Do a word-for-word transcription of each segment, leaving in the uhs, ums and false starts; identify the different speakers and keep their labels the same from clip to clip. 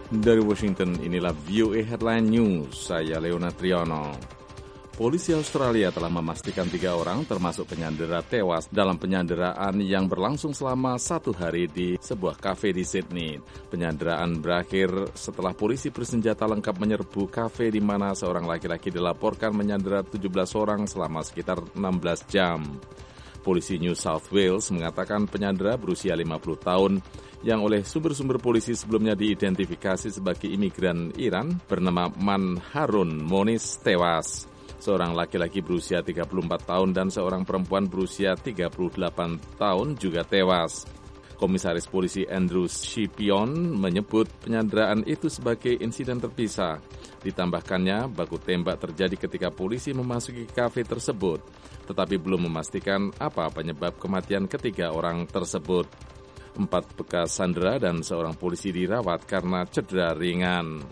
Speaker 1: Dari Washington, inilah V O A Headline News. Saya Leona Triano. Polisi Australia telah memastikan tiga orang termasuk penyandera tewas dalam penyanderaan yang berlangsung selama satu hari di sebuah kafe di Sydney. Penyanderaan berakhir setelah polisi bersenjata lengkap menyerbu kafe di mana seorang laki-laki dilaporkan menyandera tujuh belas orang selama sekitar enam belas jam. Polisi New South Wales mengatakan penyandera berusia lima puluh tahun yang oleh sumber-sumber polisi sebelumnya diidentifikasi sebagai imigran Iran bernama Man Harun Moniz tewas. Seorang laki-laki berusia tiga puluh empat tahun dan seorang perempuan berusia tiga puluh delapan tahun juga tewas. Komisaris Polisi Andrew Shipion menyebut penyanderaan itu sebagai insiden terpisah. Ditambahkannya, baku tembak terjadi ketika polisi memasuki kafe tersebut, tetapi belum memastikan apa penyebab kematian ketiga orang tersebut. Empat bekas sandera dan seorang polisi dirawat karena cedera ringan.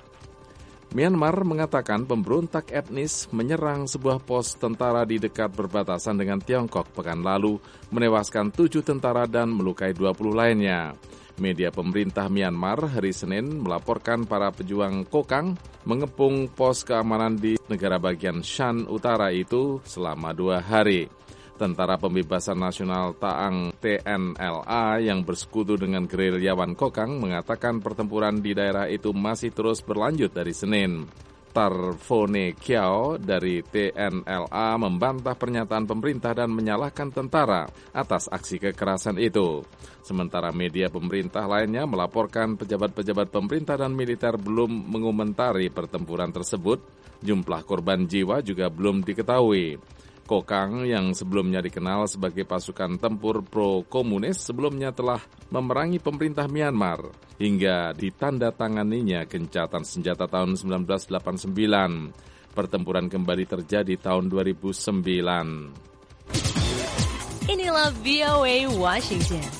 Speaker 1: Myanmar mengatakan pemberontak etnis menyerang sebuah pos tentara di dekat perbatasan dengan Tiongkok pekan lalu, menewaskan tujuh tentara dan melukai dua puluh lainnya. Media pemerintah Myanmar hari Senin melaporkan para pejuang Kokang mengepung pos keamanan di negara bagian Shan Utara itu selama dua hari. Tentara Pembebasan Nasional Taang T N L A yang bersekutu dengan gerilyawan Kokang mengatakan pertempuran di daerah itu masih terus berlanjut dari Senin. Tarfone Kiao dari T N L A membantah pernyataan pemerintah dan menyalahkan tentara atas aksi kekerasan itu. Sementara media pemerintah lainnya melaporkan pejabat-pejabat pemerintah dan militer belum mengomentari pertempuran tersebut. Jumlah korban jiwa juga belum diketahui. Kokang yang sebelumnya dikenal sebagai pasukan tempur pro-komunis sebelumnya telah memerangi pemerintah Myanmar hingga ditandatanganinya gencatan senjata tahun seribu sembilan ratus delapan puluh sembilan. Pertempuran kembali terjadi tahun dua ribu sembilan.
Speaker 2: Inilah V O A Washington.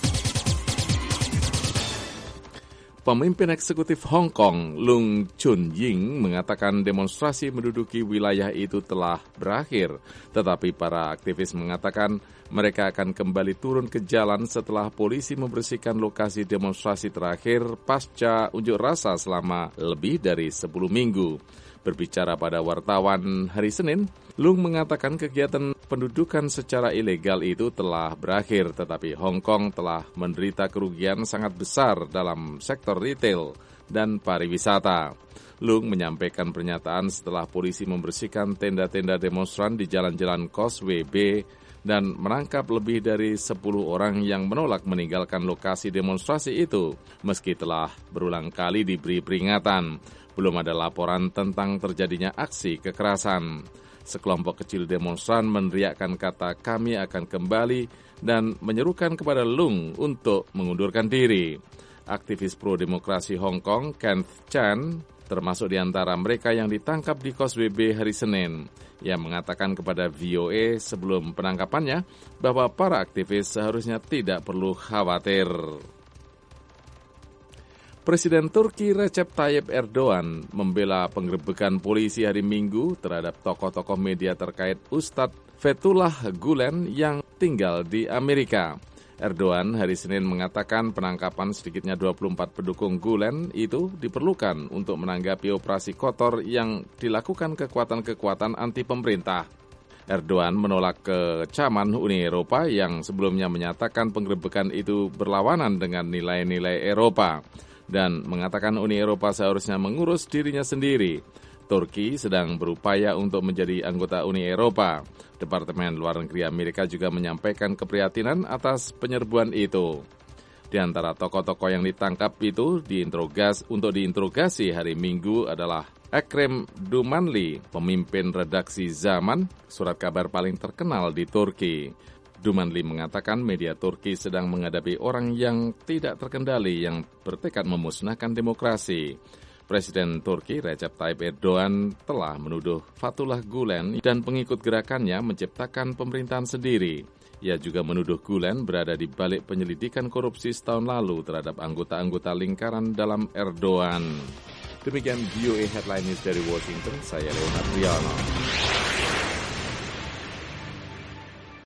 Speaker 1: Pemimpin eksekutif Hong Kong, Leung Chun-ying, mengatakan demonstrasi menduduki wilayah itu telah berakhir. Tetapi para aktivis mengatakan mereka akan kembali turun ke jalan setelah polisi membersihkan lokasi demonstrasi terakhir pasca unjuk rasa selama lebih dari sepuluh minggu. Berbicara pada wartawan hari Senin, Leung mengatakan kegiatan pendudukan secara ilegal itu telah berakhir, tetapi Hong Kong telah menderita kerugian sangat besar dalam sektor retail dan pariwisata. Leung menyampaikan pernyataan setelah polisi membersihkan tenda-tenda demonstran di jalan-jalan Causeway Bay dan menangkap lebih dari sepuluh orang yang menolak meninggalkan lokasi demonstrasi itu, meski telah berulang kali diberi peringatan. Belum ada laporan tentang terjadinya aksi kekerasan. Sekelompok kecil demonstran meneriakkan kata "kami akan kembali" dan menyerukan kepada Leung untuk mengundurkan diri. Aktivis pro-demokrasi Hong Kong, Kenneth Chan, termasuk di antara mereka yang ditangkap di Causeway Bay hari Senin. Ia mengatakan kepada V O A sebelum penangkapannya bahwa para aktivis seharusnya tidak perlu khawatir. Presiden Turki Recep Tayyip Erdogan membela penggerebekan polisi hari Minggu terhadap tokoh-tokoh media terkait Ustadz Fethullah Gulen yang tinggal di Amerika. Erdogan hari Senin mengatakan penangkapan sedikitnya dua puluh empat pendukung Gulen itu diperlukan untuk menanggapi operasi kotor yang dilakukan kekuatan-kekuatan anti pemerintah. Erdogan menolak kecaman Uni Eropa yang sebelumnya menyatakan penggerebekan itu berlawanan dengan nilai-nilai Eropa dan mengatakan Uni Eropa seharusnya mengurus dirinya sendiri. Turki sedang berupaya untuk menjadi anggota Uni Eropa. Departemen Luar Negeri Amerika juga menyampaikan keprihatinan atas penyerbuan itu. Di antara tokoh-tokoh yang ditangkap itu diinterogas untuk diinterogasi hari Minggu adalah Ekrem Dumanli, pemimpin redaksi Zaman, surat kabar paling terkenal di Turki. Dumanli mengatakan media Turki sedang menghadapi orang yang tidak terkendali yang bertekad memusnahkan demokrasi. Presiden Turki Recep Tayyip Erdogan telah menuduh Fethullah Gulen dan pengikut gerakannya menciptakan pemerintahan sendiri. Ia juga menuduh Gulen berada di balik penyelidikan korupsi setahun lalu terhadap anggota-anggota lingkaran dalam Erdogan. Demikian V O A Headline News dari Washington, saya Leonard Triano.